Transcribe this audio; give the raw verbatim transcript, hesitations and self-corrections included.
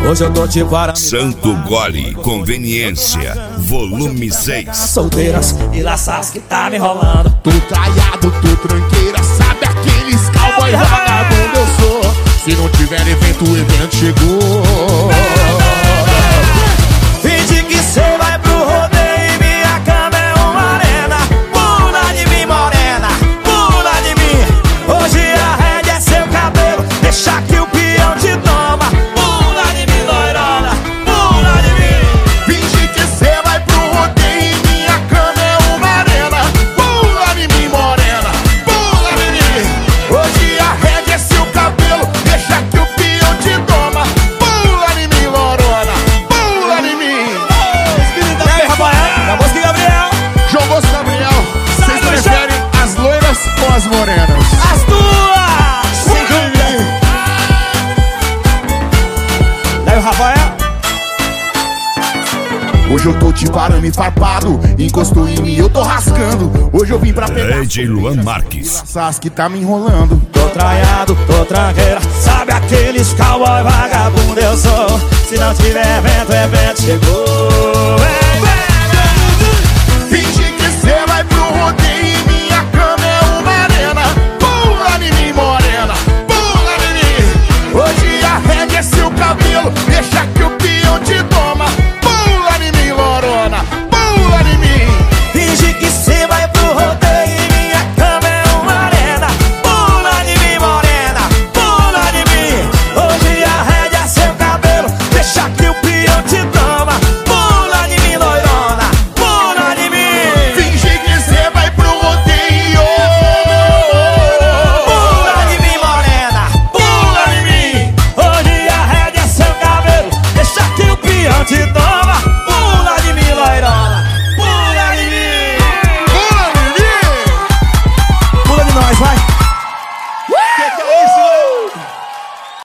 Hoje eu tô te parando. Santo Gole Conveniência, volume seis. Solteiras e laças que tá me enrolando. Tô traiado, tô tranqueira. Sabe aqueles cowboy vagabundo eu sou. Se não tiver evento, o evento chegou. Finge que cê vai pro rodeio e minha cama é uma arena. Pula de mim, morena, pula de mim. Hoje a rédea é seu cabelo, deixa que o peão te toma. Pula de mim, loirona, pula de mim. Finge que cê vai pro rodeio e minha cama é uma arena. Pula de mim, morena, pula de mim. Hoje a rédea é seu cabelo, deixa que o peão te toma. Pula de mim, lorona, pula de mim. E aí, Rafael, da música Gabriel. João Bosco Gabriel, vocês preferem as loiras ou as morenas? As duas! Sem dúvida! E aí, Rafael? Hoje eu tô te parando e farpado, encostou em mim, eu tô rascando. Hoje eu vim pra pegar D J Luan Marques. Sas que tá me enrolando. Tô traiado, tô tranqueira. Sabe aqueles cowboy vagabundo eu sou. Se não tiver evento, evento chegou. Vem, vem!